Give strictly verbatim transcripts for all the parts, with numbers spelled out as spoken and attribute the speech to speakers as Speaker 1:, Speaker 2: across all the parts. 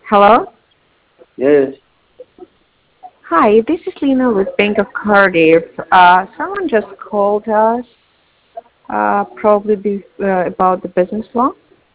Speaker 1: Hello?
Speaker 2: Yes.
Speaker 1: Hi, this is Lena with Bank of Cardiff. Uh, someone just called us, uh, probably be, uh, about the business loan.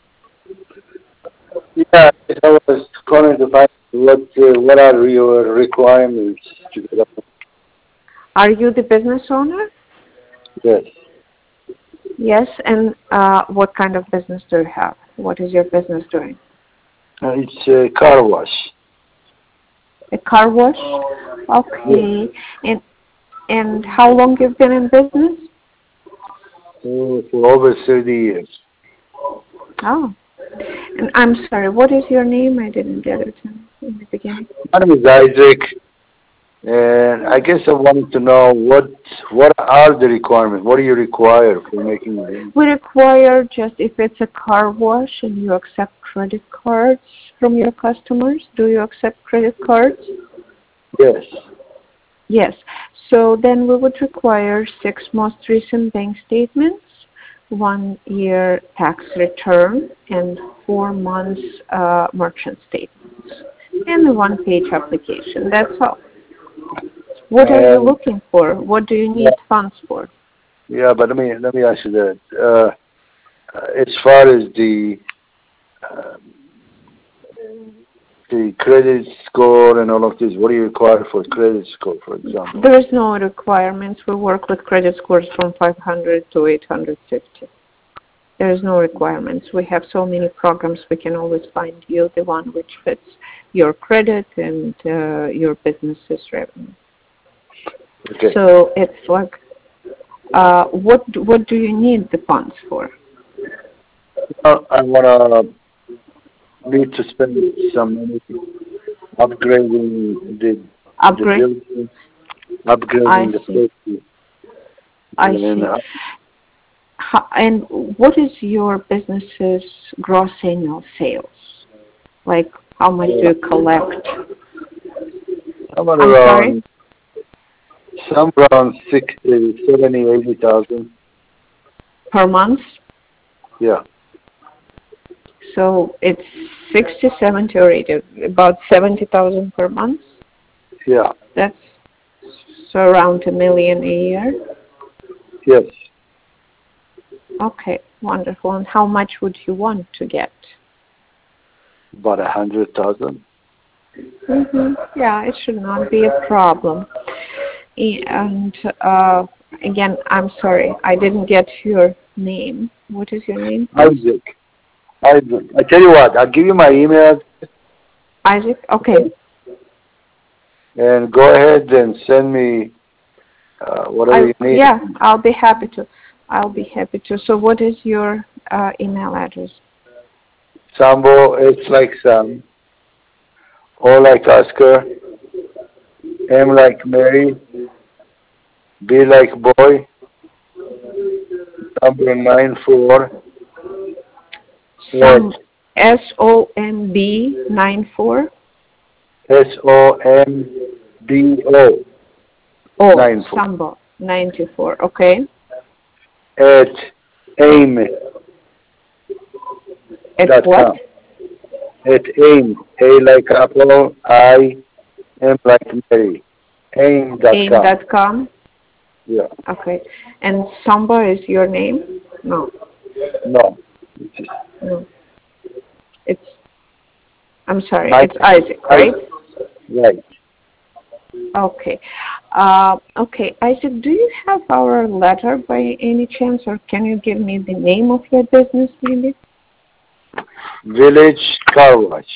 Speaker 2: Yeah, I was calling to find what uh, what are your requirements to get up.
Speaker 1: Are you the business owner?
Speaker 2: Yes.
Speaker 1: Yes, and uh, what kind of business do you have? What is your business doing?
Speaker 2: Uh, it's a car wash.
Speaker 1: A car wash?
Speaker 2: Yes.
Speaker 1: Okay. And and how long you've been in business?
Speaker 2: Uh, for over thirty years.
Speaker 1: Oh. And I'm sorry, what is your name? I didn't get it in, in the beginning.
Speaker 2: My name is Isaac, and I guess I wanted to know what what are the requirements? What do you require for making it?
Speaker 1: We require just if it's a car wash and you accept credit cards from your customers. Do you accept credit cards?
Speaker 2: Yes.
Speaker 1: Yes. So then we would require six most recent bank statements, one year tax return, and four months uh, merchant statements, and a one-page application. That's all. What are you
Speaker 2: And
Speaker 1: looking for? What do you
Speaker 2: yeah,
Speaker 1: need funds for?
Speaker 2: yeah, but let me let me ask you that. Uh, uh, as far as the uh, the credit score and all of this, what do you require for credit score, for example?
Speaker 1: There is no requirements. We work with credit scores from five hundred to eight hundred fifty. There is no requirements. We have so many programs. We can always find you the one which fits your credit and uh, your business's revenue.
Speaker 2: Okay.
Speaker 1: So it's like, uh, what what do you need the funds for?
Speaker 2: Well, I wanna need to spend some money upgrading the the
Speaker 1: Upgrade?
Speaker 2: building,
Speaker 1: I
Speaker 2: upgrading the
Speaker 1: see.
Speaker 2: place,
Speaker 1: I
Speaker 2: and
Speaker 1: see.
Speaker 2: uh,
Speaker 1: How, and what is your business's gross annual sales? Like, how much do you collect?
Speaker 2: somewhere
Speaker 1: I'm sorry,
Speaker 2: around some around sixty, seventy, eighty thousand.
Speaker 1: per month?
Speaker 2: Yeah,
Speaker 1: So it's sixty, seventy, or eighty, about seventy thousand per month.
Speaker 2: yeah,
Speaker 1: That's so around a million a year.
Speaker 2: yes,
Speaker 1: Okay, wonderful. And how much would you want to get?
Speaker 2: about a hundred thousand.
Speaker 1: Mm-hmm. Yeah, it should not be a problem. And uh, again, I'm sorry, I didn't get your name. What is your name, please?
Speaker 2: Isaac, Isaac. I tell you what, I'll give you my email
Speaker 1: Isaac? Okay.
Speaker 2: and go ahead and send me uh, whatever
Speaker 1: I
Speaker 2: you need.
Speaker 1: yeah, I'll be happy to. I'll be happy to. So, what is your uh, email address?
Speaker 2: Sambo, it's like Sam, O like Oscar, M like Mary, B like boy, number nine four at
Speaker 1: Some S O M B nine four.
Speaker 2: S O M B O
Speaker 1: Oh,
Speaker 2: nine four
Speaker 1: Sambo ninety four. Okay.
Speaker 2: at aim
Speaker 1: At
Speaker 2: dot
Speaker 1: what?
Speaker 2: com. At aim, A like Apple, I, M like Mary, aim dot
Speaker 1: Aim
Speaker 2: com.
Speaker 1: dot com.
Speaker 2: Yeah,
Speaker 1: Okay. And Sambo is your name? No,
Speaker 2: no, it's just
Speaker 1: no. It's. I'm sorry.
Speaker 2: I,
Speaker 1: It's Isaac,
Speaker 2: I,
Speaker 1: right?
Speaker 2: right.
Speaker 1: Okay. Uh, okay, Isaac, do you have our letter by any chance, or can you give me the name of your business, maybe?
Speaker 2: Village Car Wash.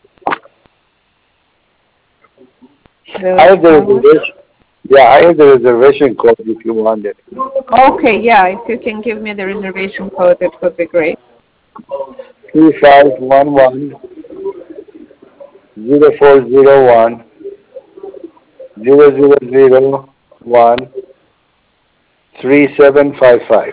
Speaker 2: I
Speaker 1: Village
Speaker 2: have the
Speaker 1: Car Wash?
Speaker 2: reservation. Yeah, I have the reservation code if you want it.
Speaker 1: Okay, yeah, if you can give me the reservation code, it would be great.
Speaker 2: Two five one one zero four zero one zero zero zero one three seven five five.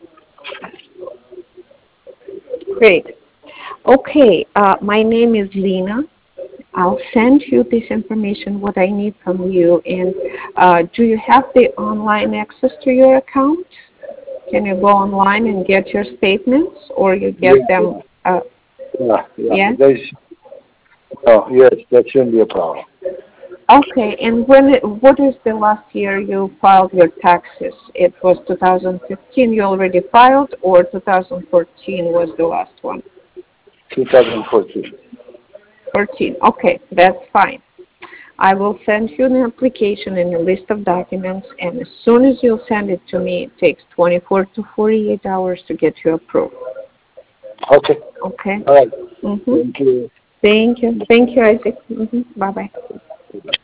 Speaker 1: Great. Okay, uh, my name is Lena. I'll send you this information, what I need from you. And uh, do you have the online access to your account? Can you go online and get your statements, or you get
Speaker 2: Yeah,
Speaker 1: them? Uh,
Speaker 2: yeah, yeah.
Speaker 1: yeah?
Speaker 2: There's Oh, yes, that shouldn't be a problem.
Speaker 1: Okay, and when, it- what is the last year you filed your taxes? It was two thousand fifteen you already filed, or two thousand fourteen was the last one?
Speaker 2: twenty fourteen.
Speaker 1: fourteen, okay, that's fine. I will send you an application and a list of documents, and as soon as you send it to me, it takes twenty-four to forty-eight hours to get you approved.
Speaker 2: Okay.
Speaker 1: Okay?
Speaker 2: All right.
Speaker 1: Mm-hmm.
Speaker 2: Thank you.
Speaker 1: Thank you. Thank you, Isaac. Mm-hmm. Bye-bye.